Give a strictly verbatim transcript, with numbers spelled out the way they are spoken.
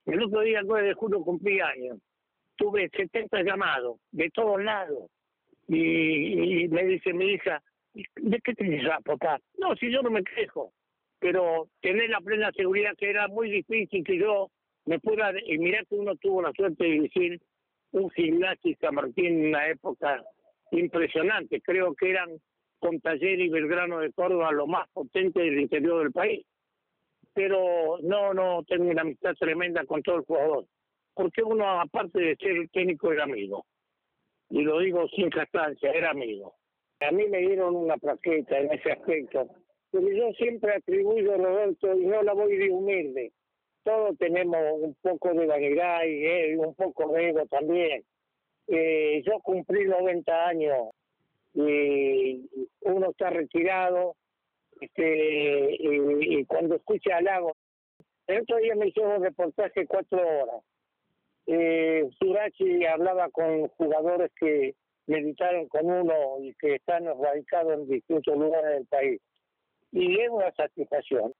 El otro día, el nueve de julio, cumplí años. Tuve setenta llamados de todos lados. Y, y me dice mi hija, ¿de qué te quejas, papá? No, si yo no me quejo. Pero tener la plena seguridad que era muy difícil que yo me pueda... Y mirá que uno tuvo la suerte de decir un gimnasio y San Martín en una época impresionante. Creo que eran con Talleres y Belgrano de Córdoba lo más potente del interior del país. Pero no, no, tengo una amistad tremenda con todo el jugador. Porque uno, aparte de ser técnico, era amigo. Y lo digo sin jactancia, era amigo. A mí me dieron una plaqueta en ese aspecto. Pero yo siempre atribuyo, Roberto, y no la voy de humilde. Todos tenemos un poco de vanidad y eh, un poco de ego también. Eh, yo cumplí noventa años y uno está retirado, este, y, y cuando escucha al lago, el otro día me hicieron un reportaje cuatro horas. Eh, Surachi hablaba con jugadores que militaron con uno y que están radicados en distintos lugares del país. Y es una satisfacción.